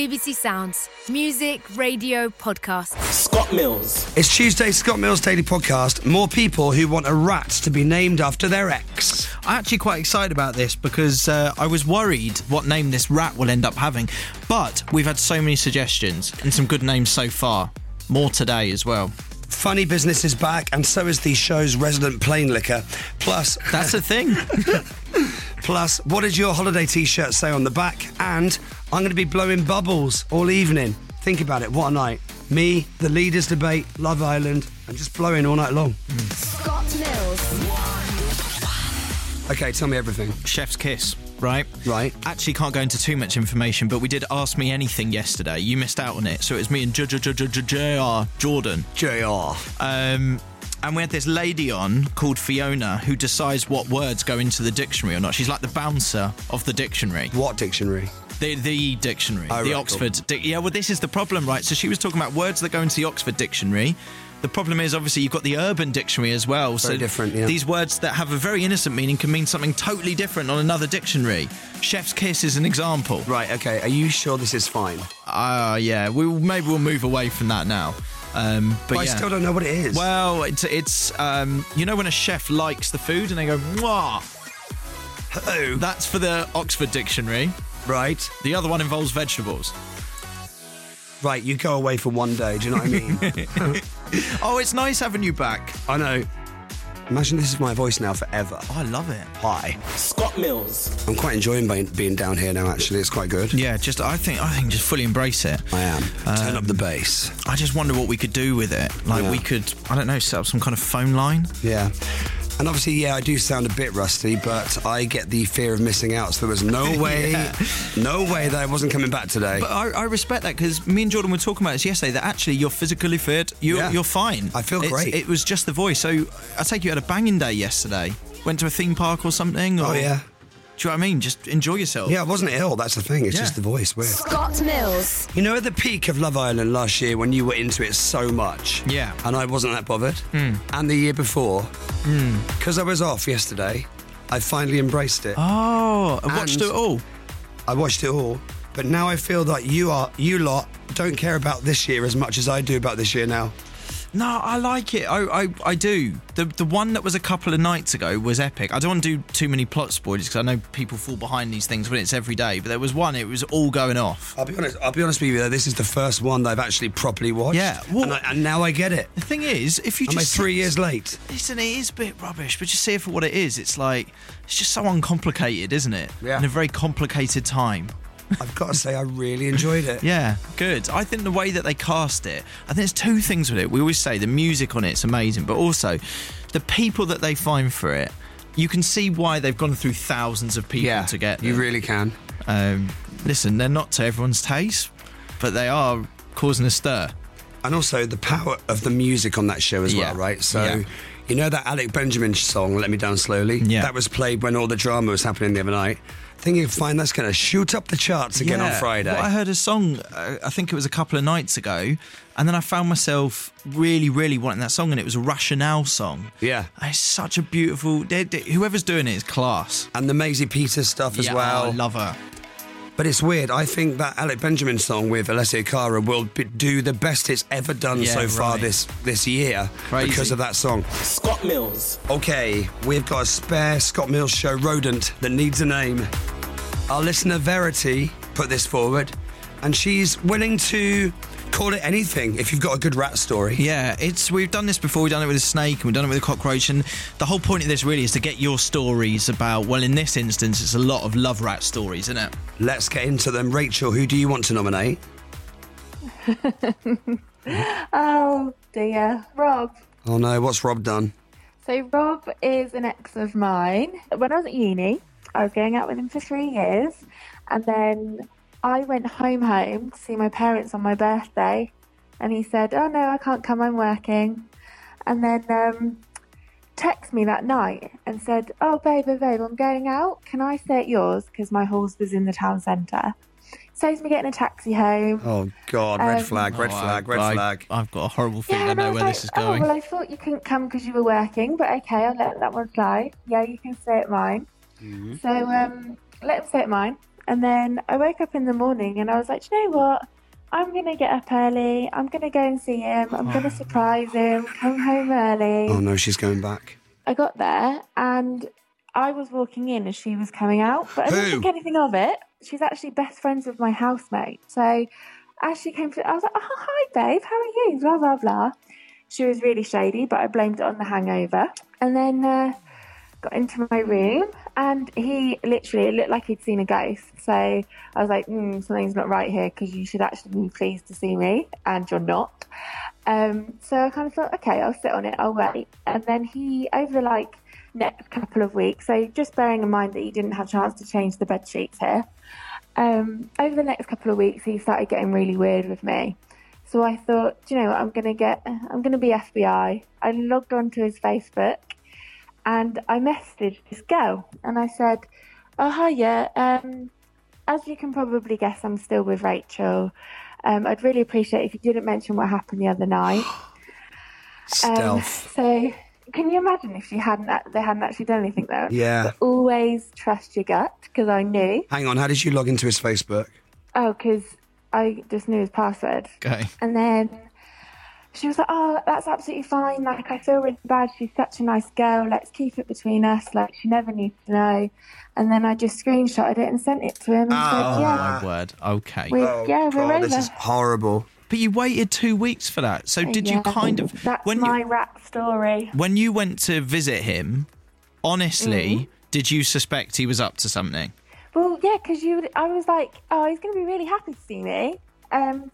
BBC Sounds. Music, radio, podcast. Scott Mills. It's Tuesday, Scott Mills Daily Podcast. More people who want a rat to be named after their ex. I'm actually quite excited about this because I was worried what name this rat will end up having. But we've had so many suggestions and some good names so far. More today as well. Funny Business is back, and so is the show's resident plain liquor. Plus... That's a thing. Plus, what did your holiday T-shirt say on the back? And I'm going to be blowing bubbles all evening. Think about it, what a night. Me, the leaders debate, Love Island, and just blowing all night long. Scott Mills. Okay, tell me everything. Chef's kiss, right? Right. Actually can't go into too much information, but we did Ask Me Anything yesterday. You missed out on it. So it was me and JR Jordan. JR. And we had this lady on called Fiona who decides what words go into the dictionary or not. She's like the bouncer of the dictionary. What dictionary? The dictionary. Oh, the right, Oxford. Yeah, well, this is the problem, right? So she was talking about words that go into the Oxford dictionary. The problem is, obviously, you've got the Urban Dictionary as well. Very different, yeah. These words that have a very innocent meaning can mean something totally different on another dictionary. Chef's kiss is an example. Right, okay. Are you sure this is fine? Yeah. Maybe we'll move away from that now. But I yeah. still don't know what it is. Well, it's you know when a chef likes the food and they go, mwah. Oh. That's for the Oxford Dictionary. Right. The other one involves vegetables. Right, you go away for one day, do you know what I mean? Oh, it's nice having you back. I know. Imagine this is my voice now forever. Oh, I love it. Hi. Scott Mills. I'm quite enjoying being down here now, actually. It's quite good. Yeah, I think just fully embrace it. I am. Turn up the bass. I just wonder what we could do with it. Like we could, I don't know, set up some kind of phone line. Yeah. And obviously, yeah, I do sound a bit rusty, but I get the fear of missing out. So there was no way, no way that I wasn't coming back today. But I respect that because me and Jordan were talking about this yesterday, that actually you're physically fit, you're fine. I feel great. It was just the voice. So I take you had a banging day yesterday. Went to a theme park or something? Or, Oh, yeah. Do you know what I mean? Just enjoy yourself. Yeah, I wasn't ill, that's the thing. It's Yeah. just the voice. Weird. Scott Mills. You know, at the peak of Love Island last year when you were into it so much. Yeah. And I wasn't that bothered. And the year before, because I was off yesterday, I finally embraced it. Oh, I watched And- it all. I watched it all. But now I feel that you lot don't care about this year as much as I do about this year now. No, I like it. I do. The one that was a couple of nights ago was epic. I don't want to do too many plot spoilers because I know people fall behind these things when it's every day. But there was one, it was all going off. I'll be honest with you, though, this is the first one that I've actually properly watched. Yeah, well- and now I get it. The thing is, if you Am I just 3 years late? listen, it is a bit rubbish, but just see it for what it is. It's like it's just so uncomplicated, isn't it? Yeah. In a very complicated time. I've got to say, I really enjoyed it. Yeah, good. I think the way that they cast it, I think there's two things with it. We always say the music on it's amazing, but also the people that they find for it. You can see why they've gone through thousands of people to get them. You really can. Listen, they're not to everyone's taste, but they are causing a stir. And also the power of the music on that show as well, right? So, you know that Alec Benjamin song, Let Me Down Slowly? Yeah. That was played when all the drama was happening the other night. I think you'll find that's going to shoot up the charts again on Friday. Well, I heard a song, I think it was a couple of nights ago, and then I found myself really, really wanting that song, and it was a Rationale song. Yeah. And it's such a beautiful... whoever's doing it is class. And the Maisie Peters stuff as Yeah, well. I love her. But it's weird. I think that Alec Benjamin song with Alessia Cara will do the best it's ever done so far right. this year Crazy. because of that song. Scott Mills. Okay, we've got a spare Scott Mills show rodent that needs a name. Our listener Verity put this forward, and she's willing to call it anything if you've got a good rat story. Yeah, we've done this before. We've done it with a snake and we've done it with a cockroach, and the whole point of this really is to get your stories about, well, in this instance, it's a lot of love rat stories, isn't it? Let's get into them. Rachel, who do you want to nominate? Oh dear, Rob. Oh no, what's Rob done? So Rob is an ex of mine. When I was at uni, I was going out with him for 3 years, and then I went home to see my parents on my birthday, and he said, "Oh no, I can't come, I'm working." And then texted me that night and said, "Oh babe, I'm going out. Can I stay at yours?" Because my horse was in the town centre. Saves me getting a taxi home. Oh God, red flag. I've got a horrible feeling I and know was where like, this is going. Oh, well, I thought you couldn't come because you were working, but okay, I'll let that one slide. Yeah, you can stay at mine. So let him stay at mine. And then I woke up in the morning and I was like, you know what? I'm going to get up early. I'm going to go and see him. I'm going to surprise him, come home early. Oh, no, she's going back. I got there and I was walking in as she was coming out, but I didn't Who? think anything of it. She's actually best friends with my housemate. So as she came to, I was like, oh, hi, babe. How are you? Blah, blah, blah. She was really shady, but I blamed it on the hangover. And then got into my room and he literally, it looked like he'd seen a ghost. So I was like, something's not right here because you should actually be pleased to see me and you're not. So I kind of thought, okay, I'll sit on it, I'll wait. And then he, over the next couple of weeks, so just bearing in mind that he didn't have a chance to change the bed sheets here, over the next couple of weeks he started getting really weird with me. So I thought, do you know what, I'm going to be FBI. I logged onto his Facebook and I messaged this girl and I said, oh, hiya, as you can probably guess, I'm still with Rachel. I'd really appreciate if you didn't mention what happened the other night. Stealth. So can you imagine if they hadn't actually done anything though? Yeah. But always trust your gut, because I knew. Hang on, how did you log into his Facebook? Oh, because I just knew his password. Okay. And then she was like, oh, that's absolutely fine. I feel really bad. She's such a nice girl. Let's keep it between us. She never needs to know. And then I just screenshotted it and sent it to him and said, yeah. My word. Okay. We're over. This is horrible. But you waited 2 weeks for that. So did you kind of... That's my rap story. When you went to visit him, honestly, did you suspect he was up to something? Well, yeah, because I was like, oh, he's going to be really happy to see me. And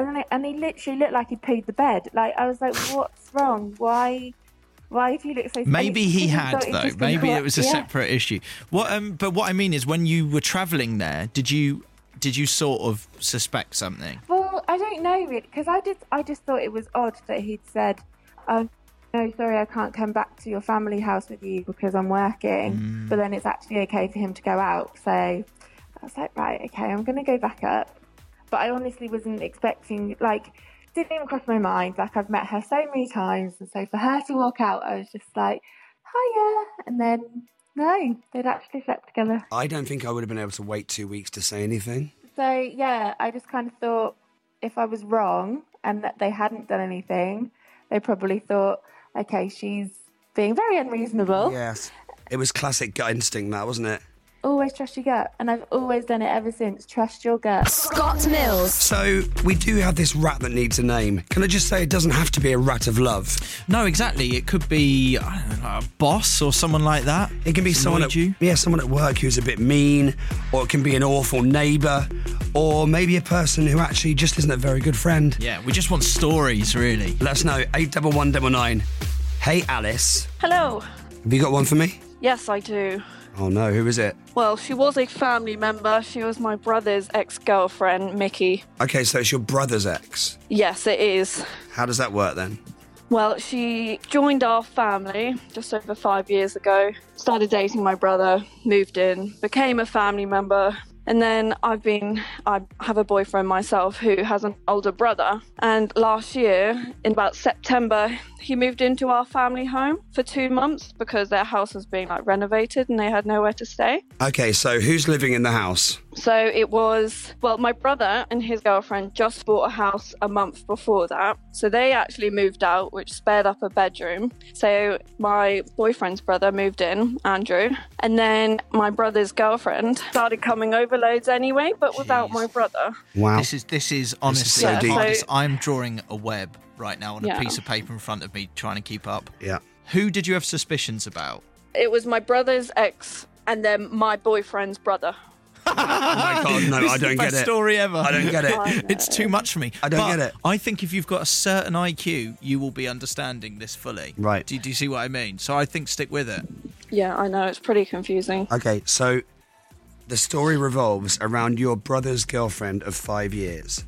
he literally looked like he pooed the bed. I was like, what's wrong? Why do you look so... Maybe he had, thought though. Maybe it was a separate issue. But what I mean is, when you were travelling there, did you sort of suspect something? Well, I don't know, really, because I just thought it was odd that he'd said, oh, no, sorry, I can't come back to your family house with you because I'm working. But then it's actually okay for him to go out. So I was like, right, okay, I'm going to go back up. But I honestly wasn't expecting, didn't even cross my mind. I've met her so many times. And so for her to walk out, I was just like, hiya. And then, no, they'd actually slept together. I don't think I would have been able to wait 2 weeks to say anything. So, yeah, I just kind of thought if I was wrong and that they hadn't done anything, they probably thought, okay, she's being very unreasonable. Yes. It was classic gut instinct, that, wasn't it? Always trust your gut. And I've always done it ever since. Trust your gut. Scott Mills. So, we do have this rat that needs a name. Can I just say it doesn't have to be a rat of love? No, exactly. It could be, I don't know, a boss or someone like that. It can be someone at work who's a bit mean, or it can be an awful neighbour, or maybe a person who actually just isn't a very good friend. Yeah, we just want stories, really. Let us know, 81199. Hey, Alice. Hello. Have you got one for me? Yes, I do. Oh no, who is it? Well, she was a family member. She was my brother's ex-girlfriend, Mickey. Okay, so it's your brother's ex. Yes, it is. How does that work then? Well, she joined our family just over 5 years ago, started dating my brother, moved in, became a family member. And then I have a boyfriend myself who has an older brother. And last year, in about September, he moved into our family home for 2 months because their house was being renovated and they had nowhere to stay. Okay, so who's living in the house? So it was, my brother and his girlfriend just bought a house a month before that. So they actually moved out, which spared up a bedroom. So my boyfriend's brother moved in, Andrew. And then my brother's girlfriend started coming over loads anyway, but without my brother. Wow. This is honestly so the deep. hardest. I'm drawing a web right now on Yeah. a piece of paper in front of me, trying to keep up. Yeah. Who did you have suspicions about? It was my brother's ex and then my boyfriend's brother. Oh my God, no, This I is don't the get best it. story ever. I don't get it. It's too much for me. I don't But get it. I think if you've got a certain IQ, you will be understanding this fully. Right. Do you see what I mean? So I think stick with it. Yeah, I know, it's pretty confusing. Okay, so the story revolves around your brother's girlfriend of 5 years.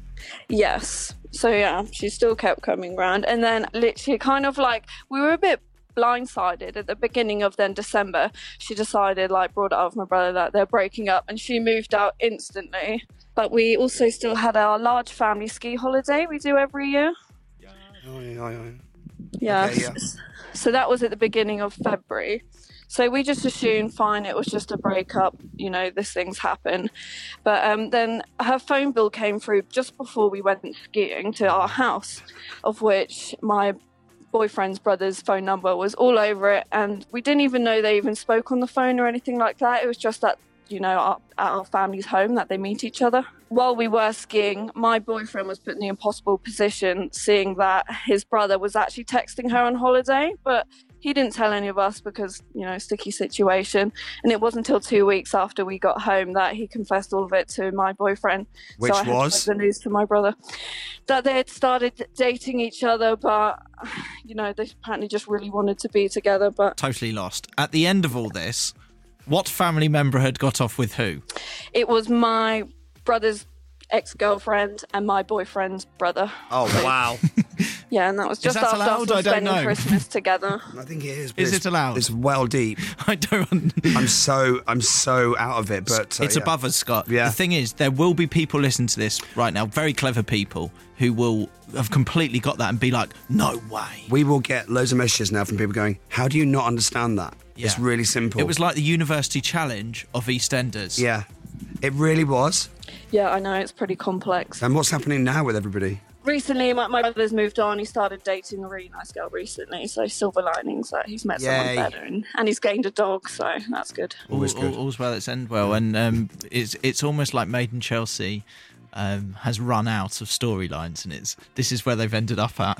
Yes. So yeah, she still kept coming round. And then literally we were a bit blindsided at the beginning of then December. She decided, brought it up with my brother that they're breaking up and she moved out instantly. But we also still had our large family ski holiday we do every year. Oh, yeah. Yeah. Okay, yeah. So that was at the beginning of February. So we just assumed, fine, it was just a breakup, this thing's happened. But then her phone bill came through just before we went skiing to our house, of which my boyfriend's brother's phone number was all over it, and we didn't even know they even spoke on the phone or anything like that. It was just that, at our family's home that they meet each other. While we were skiing, my boyfriend was put in the impossible position, seeing that his brother was actually texting her on holiday, but he didn't tell any of us because, sticky situation. And it wasn't until 2 weeks after we got home that he confessed all of it to my boyfriend. Which so I had was? to break the news to my brother that they had started dating each other, but, they apparently just really wanted to be together. But Totally lost. At the end of all this, what family member had got off with who? it was my brother's ex-girlfriend and my boyfriend's brother. Oh, wow. Yeah, and that was just that after allowed? us I don't spending know. Christmas together. I think it is. Is it allowed? It's well deep. I don't. I'm so out of it, but It's yeah. above us, Scott. Yeah. The thing is, there will be people listening to this right now, very clever people, who will have completely got that and be like, no way. We will get loads of messages now from people going, how do you not understand that? Yeah. It's really simple. It was like the University Challenge of EastEnders. Yeah, it really was. Yeah, I know, it's pretty complex. And what's happening now with everybody? Recently, my brother's moved on. He started dating a really nice girl recently, so silver linings that he's met Yay. someone better, and he's gained a dog, so that's good. Always good. All's well that's end well, and it's almost like Made in Chelsea has run out of storylines, and this is where they've ended up at.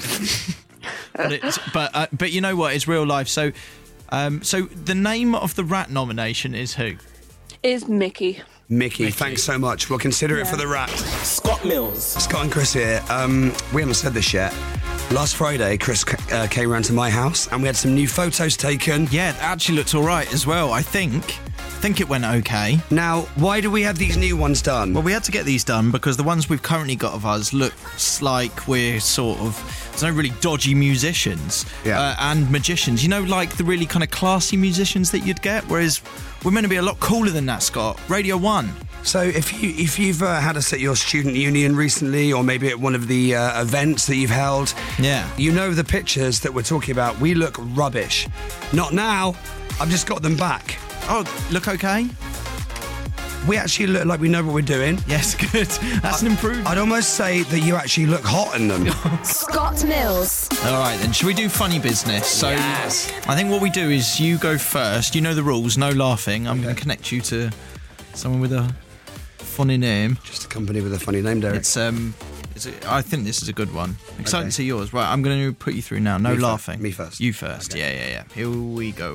but you know what? It's real life. So the name of the rat nomination is who? Is Mickey. Mickey, thanks so much. We'll consider it for the rat. Scott Mills. Scott and Chris here. We haven't said this yet. Last Friday, Chris came round to my house and we had some new photos taken. Yeah, it actually looked all right as well. I think it went okay. Now, why do we have these new ones done? Well, we had to get these done because the ones we've currently got of us looks like we're sort of, there's no really dodgy musicians and magicians. Like the really kind of classy musicians that you'd get, whereas we're meant to be a lot cooler than that, Scott. Radio 1. So if you've had us at your student union recently, or maybe at one of the events that you've held, you know the pictures that we're talking about. We look rubbish. Not now. I've just got them back. Oh, look okay? We actually look like we know what we're doing. Yes, good. That's an improvement. I'd almost say that you actually look hot in them. Scott Mills. All right, then. Should we do funny business? So Yes. I think what we do is you go first. You know the rules. No laughing. I'm going to connect you to someone with a funny name. Just a company with a funny name, Derek. I think this is a good one. Excited to see yours. Right, I'm going to put you through now. No laughing. Me first. You first. Okay. Yeah. Here we go.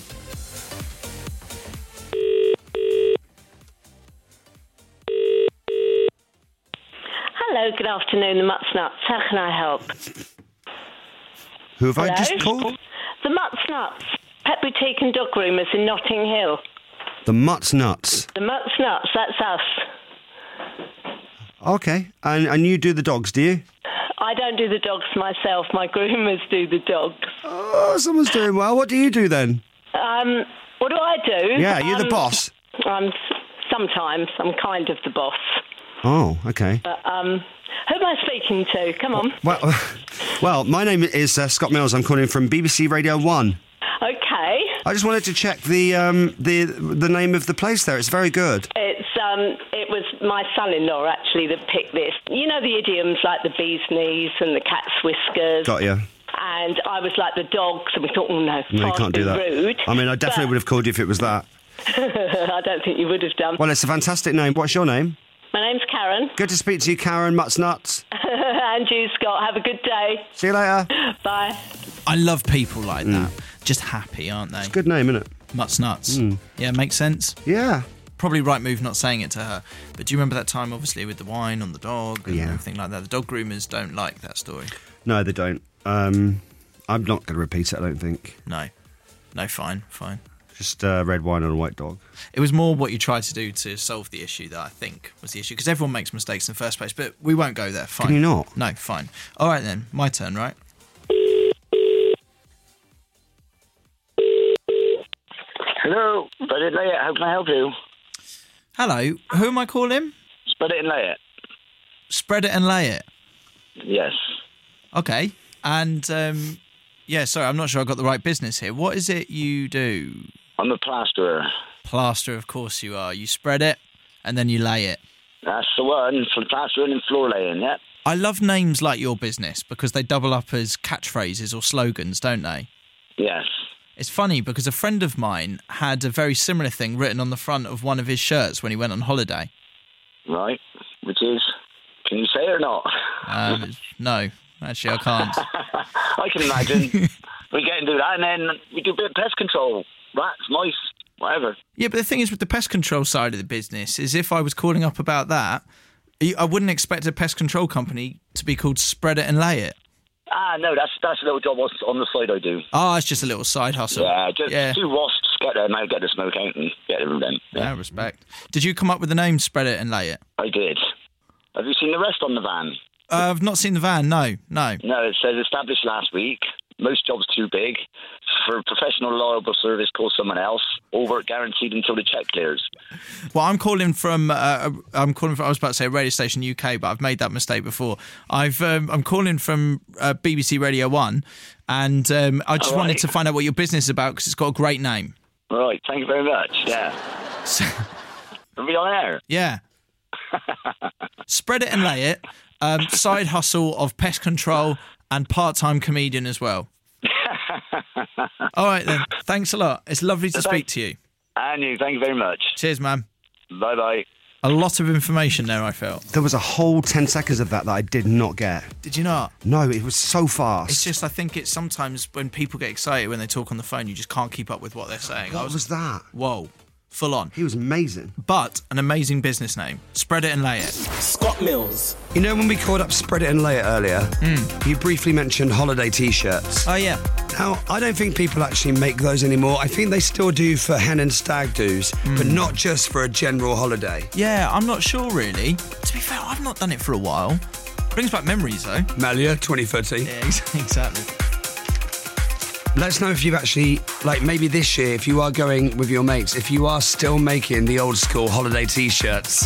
Hello, good afternoon, the Mutts Nuts. How can I help? Who have I Hello? just called? The Mutts Nuts, pet boutique and dog groomers in Notting Hill. The Mutts Nuts. The Mutts Nuts, that's us. Okay. And you do the dogs, do you? I don't do the dogs myself, my groomers do the dogs. Oh, someone's doing well. What do you do then? What do I do? Yeah, you're the boss. Sometimes I'm kind of the boss. Oh, okay. But, who am I speaking to? Come on. Well, my name is Scott Mills. I'm calling from BBC Radio 1. Okay. I just wanted to check the name of the place there. It's very good. It was my son-in-law, actually, that picked this. You know the idioms like the bee's knees and the cat's whiskers? Got you. And I was like the dogs, and we thought, oh no, No, you can't do that. Rude. I mean, I definitely would have called you if it was that. I don't think you would have done. Well, it's a fantastic name. What's your name? My name's Karen. Good to speak to you, Karen. Mutts Nuts. And you, Scott. Have a good day. See you later. Bye. I love people like that. Just happy, aren't they? Good name, isn't it? Mutts Nuts. Yeah, makes sense. Yeah. Probably right move not saying it to her. But do you remember that time, obviously, with the wine on the dog and Yeah. everything like that? The dog groomers don't like that story. No, they don't. I'm not going to repeat it, I don't think. No, fine. Just red wine on a white dog. It was more what you tried to do to solve the issue that I think was the issue. Because everyone makes mistakes in the first place, but we won't go there. Fine. Can you not? No, fine. All right then, my turn, right? Hello, Spread It and Lay It. How can I help you? Hello, who am I calling? Spread It and Lay It. Spread It and Lay It. Yes. Okay. And, sorry, I'm not sure I got the right business here. What is it you do? I'm a plasterer. Plaster, of course you are. You spread it and then you lay it. That's the one, for plastering and floor laying, yeah. I love names like your business because they double up as catchphrases or slogans, don't they? Yes. It's funny because a friend of mine had a very similar thing written on the front of one of his shirts when he went on holiday. Right, which is, can you say it or not? No, actually I can't. I can imagine. We get into that and then we do a bit of pest control. Rats, mice, whatever. Yeah, but the thing is with the pest control side of the business is if I was calling up about that, I wouldn't expect a pest control company to be called Spread It and Lay It. No, that's a little job on the side I do. Oh, it's just a little side hustle. Yeah, just 2 wasps, get them out, get the smoke out and get them then. Yeah, respect. Did you come up with the name Spread It and Lay It? I did. Have you seen the rest on the van? I've not seen the van, no. No, it says established last week. Most jobs too big. For professional, reliable service, call someone else. All work guaranteed until the check clears. Well, I'm calling from. I was about to say Radio Station UK, but I've made that mistake before. I'm calling from BBC Radio 1, and I just wanted to find out what your business is about because it's got a great name. All right, thank you very much. Yeah. Are we on air? Yeah. Spread It and Lay It. Side hustle of pest control and part-time comedian as well. All right then. Thanks a lot. It's lovely to speak to you. And you. Thank you very much. Cheers, man. Bye-bye. A lot of information there, I felt. There was a whole 10 seconds of that I did not get. Did you not? No, it was so fast. It's just, I think it's sometimes when people get excited when they talk on the phone, you just can't keep up with what they're saying. What was that? Whoa. Full on. He was amazing. But an amazing business name. Spread It and Lay It. Scott Mills. You know when we called up Spread It and Lay It earlier, you briefly mentioned holiday T-shirts. Oh, yeah. Now, I don't think people actually make those anymore. I think they still do for hen and stag do's, but not just for a general holiday. Yeah, I'm not sure, really. To be fair, I've not done it for a while. Brings back memories, though. Malia, 2013. Yeah, exactly. Let us know if you've actually, like maybe this year, if you are going with your mates, if you are still making the old school holiday T-shirts.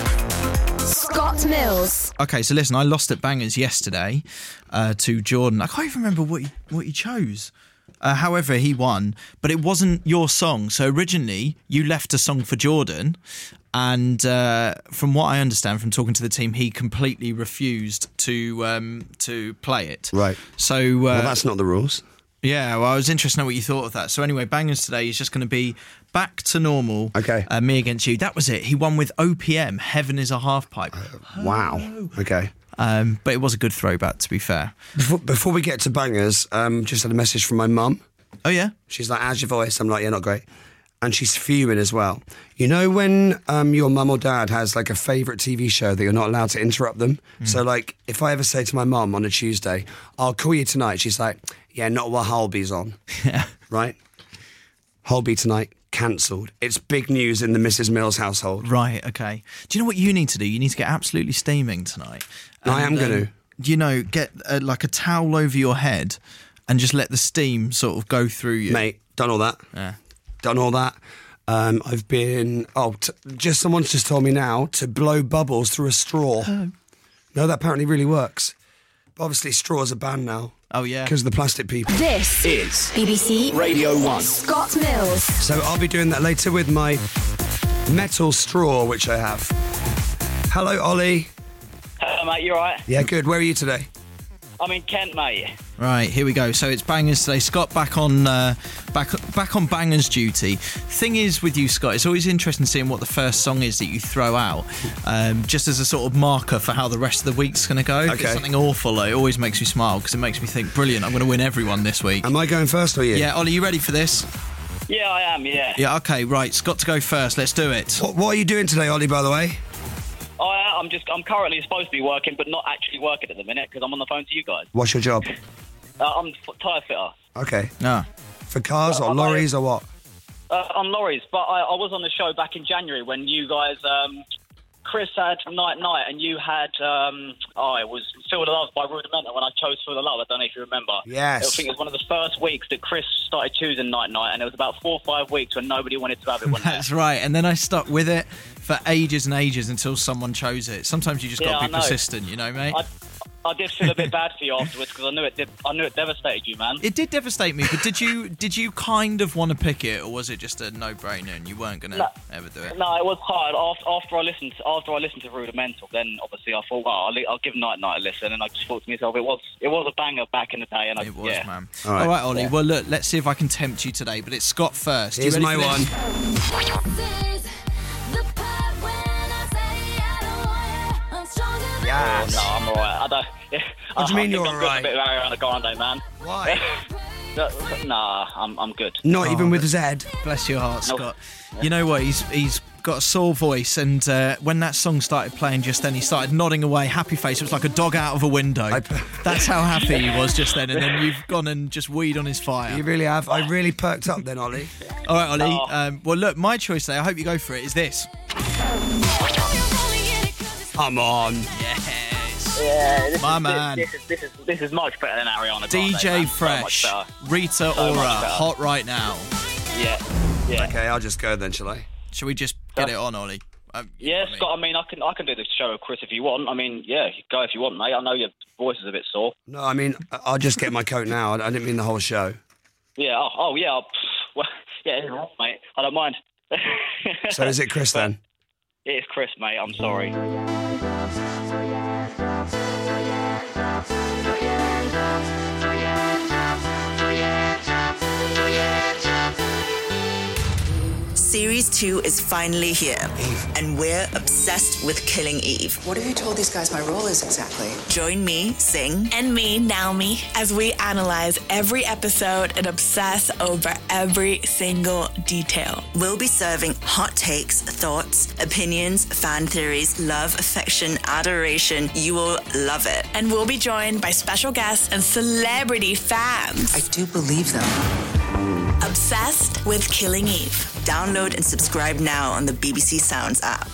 Scott Mills. Okay, so listen, I lost at Bangers yesterday to Jordan. I can't even remember what he chose. However, he won, but it wasn't your song. So originally, you left a song for Jordan, and from what I understand from talking to the team, he completely refused to play it. Right. So well, that's not the rules. Yeah, well, I was interested to know what you thought of that. So anyway, Bangers today is just going to be back to normal. Okay. Me against you. That was it. He won with OPM, Heaven is a Half Pipe. Wow. Okay. But it was a good throwback, to be fair. Before we get to Bangers, just had a message from my mum. Oh, yeah? She's like, how's your voice? I'm like, yeah, not great. And she's fuming as well. You know when your mum or dad has like a favourite TV show that you're not allowed to interrupt them? So like, if I ever say to my mum on a Tuesday, I'll call you tonight, she's like, yeah, not while Holby's on. Yeah. Right? Holby tonight, cancelled. It's big news in the Mrs. Mills household. Right, okay. Do you know what you need to do? You need to get absolutely steaming tonight. I am going to. You know, get like a towel over your head and just let the steam sort of go through you. Mate, done all that. Yeah. Done all that. I've been... just someone's just told me now to blow bubbles through a straw. Oh. No, that apparently really works. But obviously straws are banned now. Oh, yeah. Because of the plastic people. This Is BBC Radio 1. Scott Mills. So I'll be doing that later with my metal straw, which I have. Hello, Ollie. Hello, mate. You all right? Yeah, good. Where are you today? I'm in Kent, mate. Right, here we go. So it's Bangers today. Scott back on back on Bangers duty. Thing is with you, Scott, it's always interesting seeing what the first song is that you throw out, just as a sort of marker for how the rest of the week's going to go. If Okay. it's something awful, it always makes me smile because it makes me think, brilliant, I'm going to win everyone this week. Am I going first or you? Yeah, Ollie, you ready for this? Yeah, I am, yeah. Yeah, okay, right. Scott to go first. Let's do it. What are you doing today, Ollie, by the way? I'm currently supposed to be working, but not actually working at the minute because I'm on the phone to you guys. What's your job? I'm tyre fitter. Okay. Ah. For cars or lorries or what? On lorries, but I was on the show back in January when you guys, Chris had Night Night and you had, it was Feel the Love by Rudimental when I chose Feel the Love. I don't know if you remember. Yes. I think it was one of the first weeks that Chris started choosing Night Night, and it was about 4 or 5 weeks when nobody wanted to have it, wasn't That's right. And then I stuck with it for ages and ages until someone chose it. Sometimes you just got to be persistent, you know, mate? I did feel a bit bad for you afterwards because I knew it devastated you, man. It did devastate me, but did you kind of want to pick it, or was it just a no-brainer and you weren't going to ever do it? No, it was hard. After I listened to Rudimental, then obviously I thought, well, I'll give Night Night a listen, and I just thought to myself, it was a banger back in the day, and it was, man. All right, Ollie. Yeah. Well, look, let's see if I can tempt you today, but it's Scott first. Here's my one. Yes. No, I'm alright. What do you mean you're I'm alright? good for a bit of Ariana Grande, man. Why? Nah, I'm good. Not even with Zed. Bless your heart, Nope. Scott. You know what? He's got a sore voice, and when that song started playing just then, he started nodding away, happy face. It was like a dog out of a window. That's how happy he was just then. And then you've gone and just weed on his fire. You really have. I really perked up then, Ollie. All right, Ollie. Well, look, my choice today, I hope you go for it, is this. Come on. Yes. Yeah, My man. This is much better than Ariana Grande. DJ man. Fresh, So much Rita So Ora, much better. hot right now. better. Yeah. Okay, I'll just go then, shall I? Shall we just get it on, Ollie? Yeah, Scott. I mean, I can do the show with Chris if you want. I mean, yeah, you go if you want, mate. I know your voice is a bit sore. No, I mean, I'll just get my coat now. I didn't mean the whole show. Yeah. Oh yeah. Well, yeah, mate. I don't mind. So is it Chris then? It is Chris, mate. I'm sorry. Series 2 is finally here, and we're obsessed with killing Eve. What have you told these guys my role is exactly? Join me, Sing, and me, Naomi, as we analyze every episode and obsess over every single detail. We'll be serving hot takes, thoughts, opinions, fan theories, love, affection, adoration. You will love it. And we'll be joined by special guests and celebrity fans. I do believe them. Obsessed with Killing Eve. Download and subscribe now on the BBC Sounds app.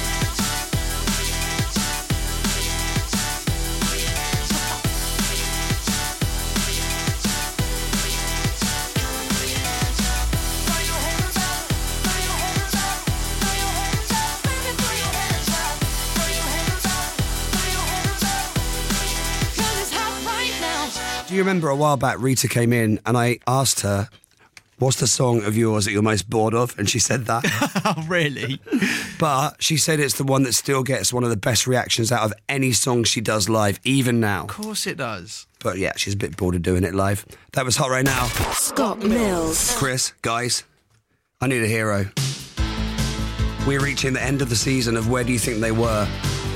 Do you remember a while back Rita came in and I asked her, what's the song of yours that you're most bored of? And she said that. Oh, really? But she said it's the one that still gets one of the best reactions out of any song she does live, even now. Of course it does. But yeah, she's a bit bored of doing it live. That was Hot Right Now. Scott Mills. Chris, guys, I need a hero. We're reaching the end of the season of Where Do You Think They Were?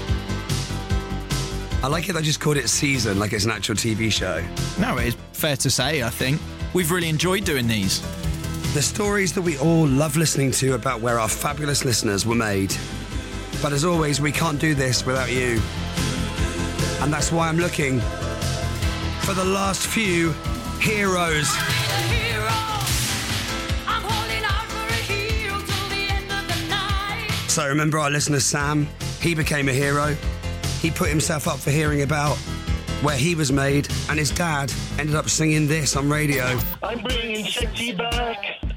I like it I just called it season, like it's an actual TV show. No, it's fair to say, I think. We've really enjoyed doing these. The stories that we all love listening to about where our fabulous listeners were made. But as always, we can't do this without you. And that's why I'm looking for the last few heroes. So remember our listener Sam? He became a hero. He put himself up for hearing about where he was made, and his dad ended up singing this on radio. I'm bringing sexy back.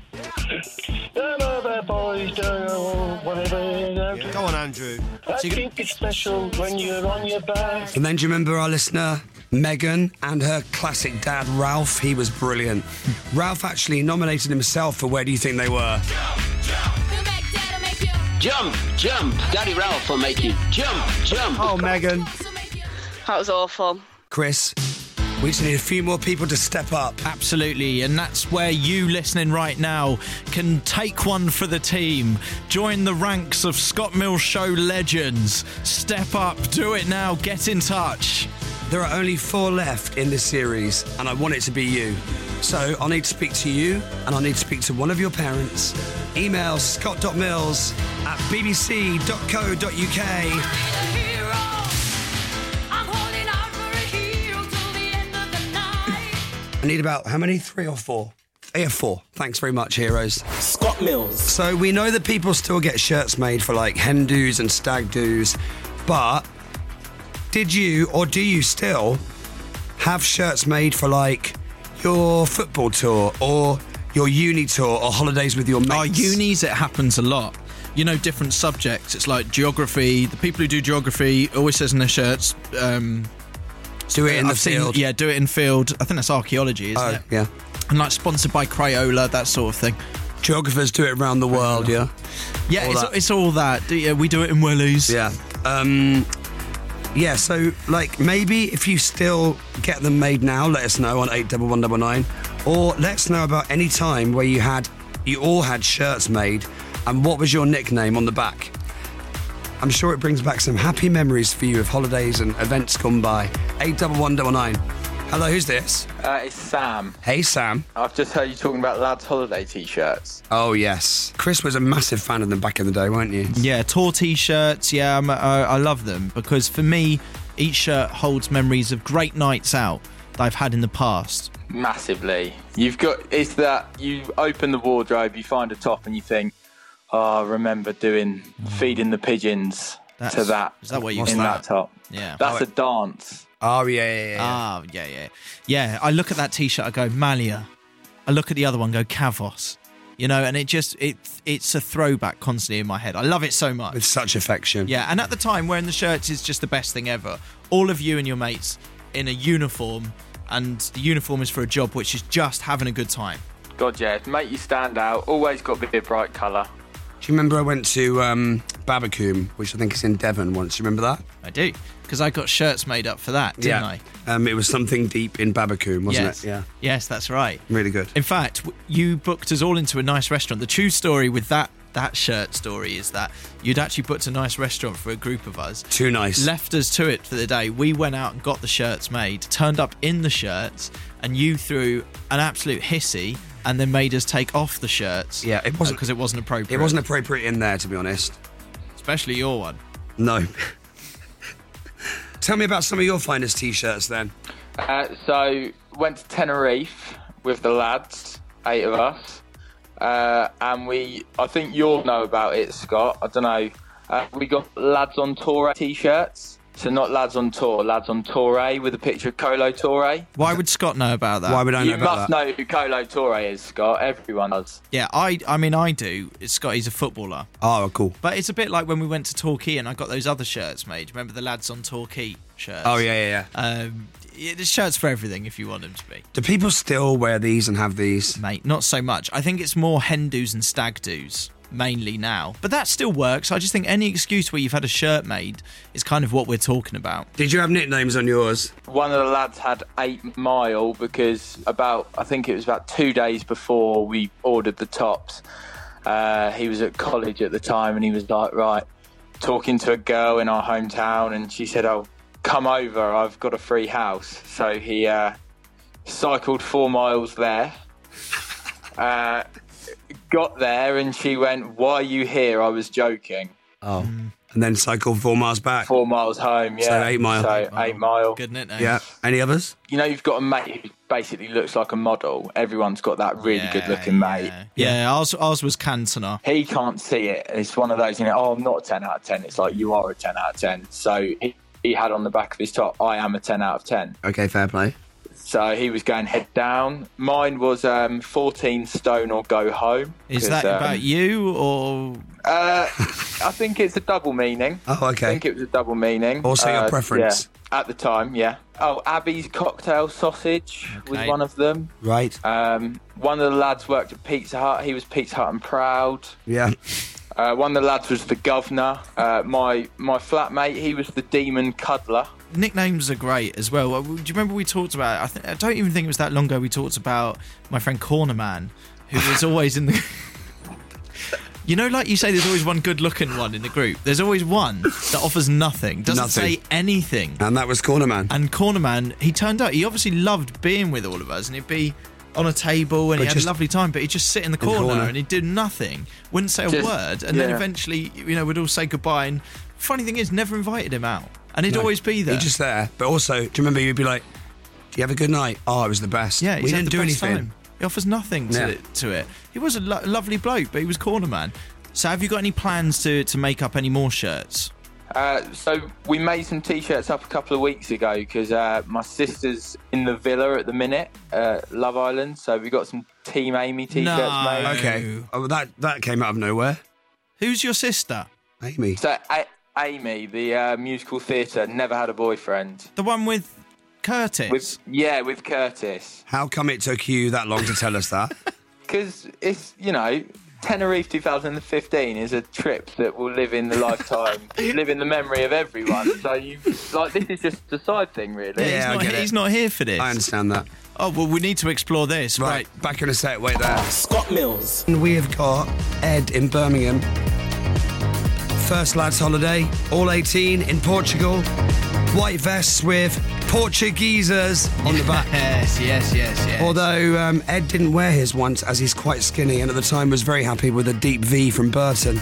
Other boys do whatever. Go on, Andrew. I think it's special when you're on your back. And then do you remember our listener Megan and her classic dad Ralph? He was brilliant. Ralph actually nominated himself for Where Do You Think They Were? Jump, jump. Daddy Ralph will make you jump, jump. Oh, Megan. That was awful. Chris, we just need a few more people to step up. Absolutely, and that's where you listening right now can take one for the team. Join the ranks of Scott Mills Show legends. Step up, do it now, get in touch. There are only 4 left in this series, and I want it to be you. So I'll need to speak to you, and I'll need to speak to one of your parents. Email scott.mills@bbc.co.uk. I need about, how many? 3 or 4? 4. Thanks very much, heroes. Scott Mills. So we know that people still get shirts made for like hen do's and stag do's, but did you or do you still have shirts made for like your football tour or your uni tour or holidays with your mates? Our unis, it happens a lot. You know, different subjects. It's like geography. The people who do geography always says in their shirts, Do it in the I've seen- field. Yeah, do it in field. I think that's archaeology, isn't it? Yeah. And like sponsored by Crayola, that sort of thing. Geographers do it around the world, yeah? Yeah, All it's, that. it's all that. Yeah, we do it in Willies. Yeah. Yeah, so, like, maybe if you still get them made now, let us know on 81199. Or let us know about any time where you all had shirts made and what was your nickname on the back. I'm sure it brings back some happy memories for you of holidays and events gone by. 81199. Hello, who's this? It's Sam. Hey, Sam. I've just heard you talking about lads' holiday t-shirts. Oh, yes. Chris was a massive fan of them back in the day, weren't you? Yeah, tour T-shirts. Yeah, I love them because for me, each shirt holds memories of great nights out that I've had in the past. Massively. It's that you open the wardrobe, you find a top and you think, oh, I remember feeding the pigeons to that. Is that what you in that top? Yeah. That's a dance. Oh, yeah. Oh, yeah. Yeah, I look at that T-shirt, I go, Malia. I look at the other one, go, Kavos. You know, and it's a throwback constantly in my head. I love it so much. With such affection. Yeah, and at the time, wearing the shirts is just the best thing ever. All of you and your mates in a uniform, and the uniform is for a job, which is just having a good time. God, yeah. Make you stand out. Always got to be a bright colour. Do you remember I went to Babacoom, which I think is in Devon once? Do you remember that? I do, because I got shirts made up for that, didn't I? It was something deep in Babacoom, wasn't Yes. it? Yeah. Yes, that's right. Really good. In fact, you booked us all into a nice restaurant. The true story with that shirt story is that you'd actually booked a nice restaurant for a group of us. Too nice. Left us to it for the day. We went out and got the shirts made, turned up in the shirts, and you threw an absolute hissy and then made us take off the shirts. Yeah, it wasn't because it wasn't appropriate. It wasn't appropriate in there, to be honest. Especially your one. No. Tell me about some of your finest T-shirts then. So, went to Tenerife with the lads, 8 of us. And I think you'll know about it, Scott. I don't know. We got Lads on Tour T-shirts. So not Lads on Tour, Lads on Tour with a picture of Colo Toure. Why would Scott know about that? Why would I know about that? You must know who Colo Toure is, Scott. Everyone does. Yeah, I mean, I do. Scott, he's a footballer. Oh, cool. But it's a bit like when we went to Torquay and I got those other shirts made. Remember the Lads on Torquay shirts? Oh, yeah. There's shirts for everything if you want them to be. Do people still wear these and have these? Mate, not so much. I think it's more hen do's and stag do's mainly now. But that still works. I just think any excuse where you've had a shirt made is kind of what we're talking about. Did you have nicknames on yours? One of the lads had 8 Mile because I think it was about 2 days before we ordered the tops. He was at college at the time and he was like, right, talking to a girl in our hometown and she said, oh, come over, I've got a free house. So he cycled 4 miles there. Got there and she went, why are you here? I was joking. Oh. And then cycled 4 miles back. 4 miles home, yeah. So 8 mile. So 8 mile. Good nickname. Yeah. Any others? You know, you've got a mate who basically looks like a model. Everyone's got that really good looking mate. Yeah, ours was Cantona. He can't see it. It's one of those, oh, I'm not a 10 out of 10. It's like, you are a 10 out of 10. So he had on the back of his top, I am a 10 out of 10. Okay, fair play. So he was going head down. Mine was 14 stone or go home. Is that about you or? I think it's a double meaning. Oh, okay. I think it was a double meaning. Also your preference. Yeah, at the time, yeah. Oh, Abby's cocktail sausage was one of them. Right. One of the lads worked at Pizza Hut. He was Pizza Hut and proud. Yeah. One of the lads was the governor. My flatmate, he was the demon cuddler. Nicknames are great as well. Do you remember we talked about? I don't even think it was that long ago. We talked about my friend Corner Man, who was always in the. You know, like you say, there's always one good-looking one in the group. There's always one that offers nothing, doesn't say anything. And that was Corner Man. And Corner Man, he turned out he obviously loved being with all of us, and he'd be on a table and he had a lovely time, but he'd just sit in the corner and he'd do nothing, wouldn't say a word, and then eventually, we'd all say goodbye. And funny thing is, never invited him out, and he'd always be there. He's just there. But also, do you remember you'd be like, "Do you have a good night?" Oh, it was the best. Yeah, we didn't do anything. Time. He offers nothing to it. He was a lovely bloke, but he was Corner Man. So, have you got any plans to make up any more shirts? So we made some T-shirts up a couple of weeks ago because my sister's in the villa at the minute, Love Island. So we got some Team Amy T-shirts made. Okay. Oh, that came out of nowhere. Who's your sister? Amy. So Amy, the musical theatre, never had a boyfriend. The one with Curtis? With Curtis. How come it took you that long to tell us that? Because it's, Tenerife 2015 is a trip that will live in the live in the memory of everyone. So this is just a side thing, really. Yeah, he's not here for this. I understand that. Oh, well, we need to explore this. Right. Back in a sec, wait there. Scott Mills. And we have got Ed in Birmingham. First lads holiday, all 18 in Portugal. White vests with Portuguesers on the back. Yes. Although Ed didn't wear his once as he's quite skinny and at the time was very happy with a deep V from Burton.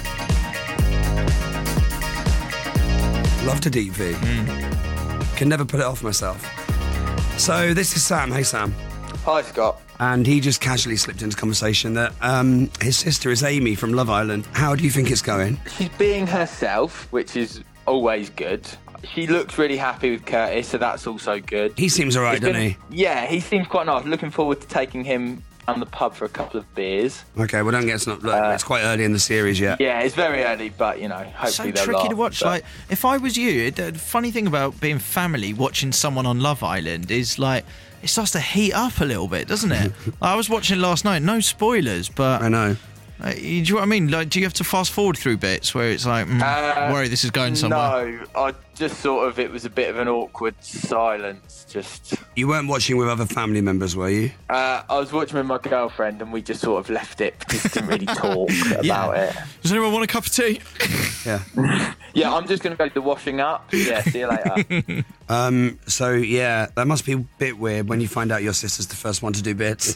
Loved a deep V. Can never put it off myself. So this is Sam. Hey, Sam. Hi, Scott. And he just casually slipped into conversation that his sister is Amy from Love Island. How do you think it's going? She's being herself, which is always good. She looks really happy with Curtis, so that's also good. He seems all right, doesn't he? Yeah, he seems quite nice. Looking forward to taking him down the pub for a couple of beers. Okay, well, don't get it's quite early in the series yet. Yeah, it's very early, but, hopefully so they'll tricky laugh, to watch. but... Like, if I was you, the funny thing about being family, watching someone on Love Island is, like, it starts to heat up a little bit, doesn't it? I was watching it last night, no spoilers, but... I know. Do you know what I mean? Like, do you have to fast forward through bits where it's like, worry this is going somewhere? No, I just it was a bit of an awkward silence. Just you weren't watching with other family members, were you? I was watching with my girlfriend, and we just sort of left it because we didn't really talk about it. Does anyone want a cup of tea? Yeah. Yeah, I'm just going to go to the washing up. Yeah, see you later. So yeah, that must be a bit weird when you find out your sister's the first one to do bits.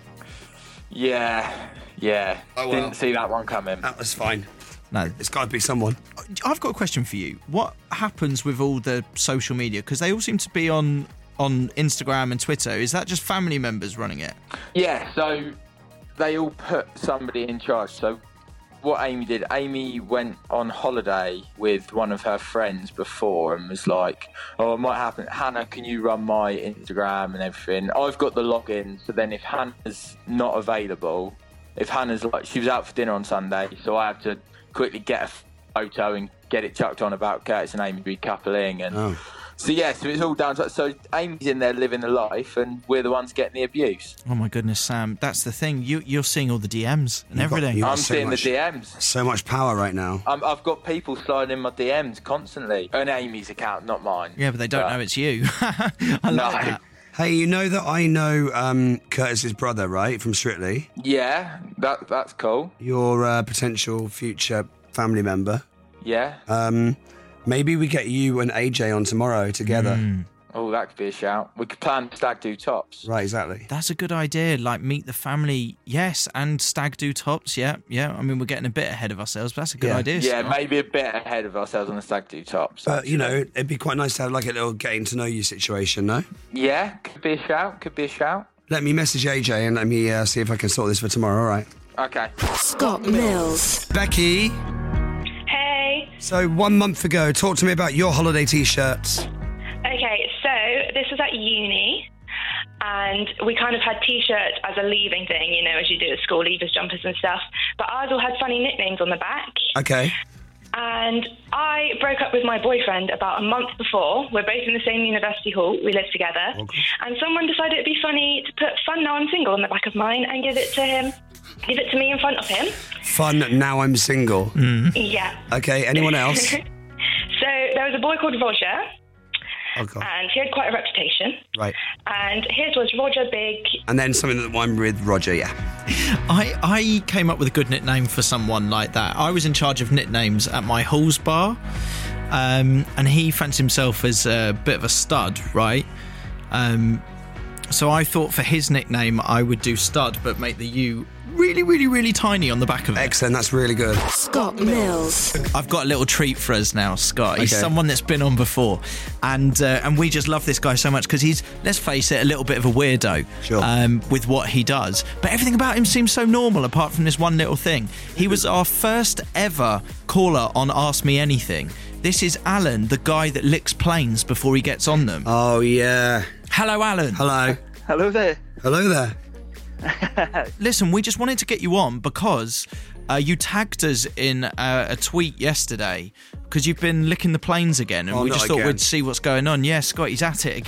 Yeah. Oh, well. Didn't see that one coming. That was fine. No, it's got to be someone. I've got a question for you. What happens with all the social media? Because they all seem to be on Instagram and Twitter. Is that just family members running it? Yeah, so they all put somebody in charge. So what Amy did, Amy went on holiday with one of her friends before and was like, oh, it might happen. Hannah, can you run my Instagram and everything? I've got the login. So then if Hannah's not available, if Hannah's she was out for dinner on Sunday, so I had to quickly get a photo and get it chucked on about Curtis and Amy recoupling. And so it's all down to... So Amy's in there living the life and we're the ones getting the abuse. Oh my goodness, Sam, that's the thing. You're seeing all the DMs and everything. I'm seeing the DMs. So much power right now. I've got people sliding in my DMs constantly. On Amy's account, not mine. Yeah, but they don't know it's you. I like that. Hey, you know that I know Curtis's brother, right, from Strictly? Yeah, that's cool. Your potential future family member. Yeah. Maybe we get you and AJ on tomorrow together. Oh, that could be a shout. We could plan stag do tops. Right, exactly. That's a good idea. Like, meet the family, yes, and stag do tops, yeah. I mean, we're getting a bit ahead of ourselves, but that's a good idea. Yeah, Scott. maybe a bit ahead of ourselves on the stag do tops. But, it'd be quite nice to have like a little getting to know you situation, no? Yeah, could be a shout. Let me message AJ and let me see if I can sort this for tomorrow, all right? Okay. Scott Mills. Becky. Hey. So 1 month ago, talk to me about your holiday T-shirts. Okay, so this was at uni, and we kind of had T-shirts as a leaving thing, as you do at school, leavers jumpers and stuff. But ours all had funny nicknames on the back. Okay. And I broke up with my boyfriend about a month before. We're both in the same university hall. We live together. Okay. And someone decided it'd be funny to put "Fun Now I'm Single" on the back of mine and give it to him. Give it to me in front of him. Fun Now I'm Single. Yeah. Okay, anyone else? So there was a boy called Roger. Oh, God. And he had quite a reputation. Right. And his was Roger Big. And then something that I'm with Roger, yeah. I came up with a good nickname for someone like that. I was in charge of nicknames at my Halls bar, and he fancied himself as a bit of a stud, right? So I thought for his nickname I would do Stud, but make the U really, really, really tiny on the back of it. Excellent, that's really good. Scott Mills. I've got a little treat for us now, Scott. He's Okay. someone that's been on before, and we just love this guy so much because he's, let's face it, a little bit of a weirdo with what he does. But everything about him seems so normal, apart from this one little thing. He was our first ever caller on Ask Me Anything. This is Alan, the guy that licks planes before he gets on them. Oh, yeah. Hello, Alan. Hello. Hello there. Hello there. Listen, we just wanted to get you on because you tagged us in a tweet yesterday because you've been licking the planes again, and we just thought we'd see what's going on. Yeah, Scott, he's at it again.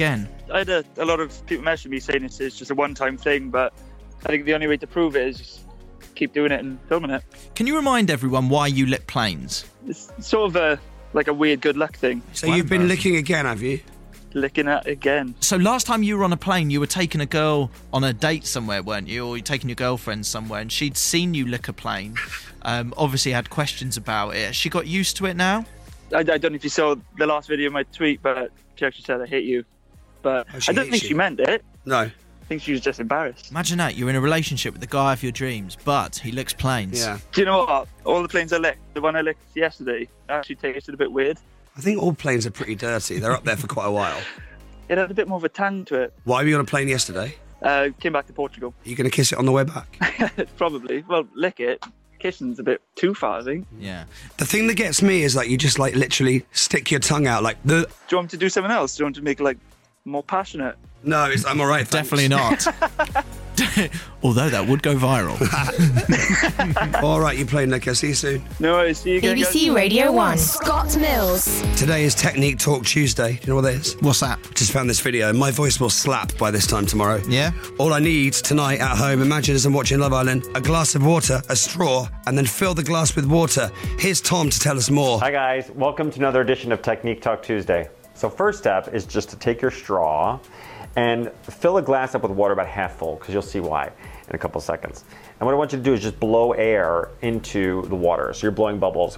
I had a lot of people messaging me saying it's just a one-time thing, but I think the only way to prove it is just keep doing it and filming it. Can you remind everyone why you lick planes? It's sort of a weird good luck thing. So you've been licking again, have you? Licking it again. So last time you were on a plane, you were taking a girl on a date somewhere, weren't you? Or you're taking your girlfriend somewhere, and she'd seen you lick a plane. Obviously had questions about it. Has she got used to it now? I don't know if you saw the last video of my tweet, but she actually said I hate you. But I don't think she meant it. No. I think she was just embarrassed. Imagine that, you're in a relationship with the guy of your dreams, but he licks planes. Yeah. Do you know what? All the planes I licked, the one I licked yesterday, actually tasted a bit weird. I think all planes are pretty dirty. They're up there for quite a while. It had a bit more of a tang to it. Why were you on a plane yesterday? Came back to Portugal. Are you going to kiss it on the way back? Probably. Well, lick it. Kissing's a bit too far, I think. Yeah. The thing that gets me is like you just like literally stick your tongue out like the... Do you want me to do something else? Do you want to make it more passionate? No, I'm all right. Thanks. Definitely not. Although that would go viral. All right, you play Nick. I'll see you soon. No worries. See you again. BBC Radio 1. Scott Mills. Today is Technique Talk Tuesday. Do you know what that is? What's that? Just found this video. My voice will slap by this time tomorrow. Yeah? All I need tonight at home, imagine as I'm watching Love Island, a glass of water, a straw, and then fill the glass with water. Here's Tom to tell us more. Hi guys, welcome to another edition of Technique Talk Tuesday. So first step is just to take your straw and fill a glass up with water about half full, because you'll see why in a couple seconds. And what I want you to do is just blow air into the water. So you're blowing bubbles.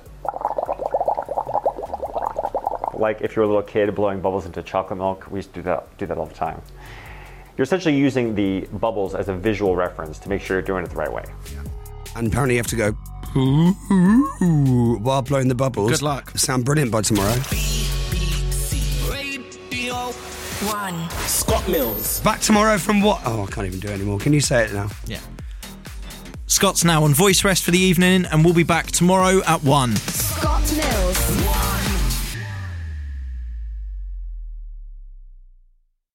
Like if you were a little kid blowing bubbles into chocolate milk, we used to do that all the time. You're essentially using the bubbles as a visual reference to make sure you're doing it the right way. Yeah. And apparently you have to go while blowing the bubbles. Good luck. Sound brilliant by tomorrow. One. Scott Mills. Back tomorrow from what? Oh, I can't even do it anymore. Can you say it now? Yeah. Scott's now on voice rest for the evening, and we'll be back tomorrow at 1. Scott Mills.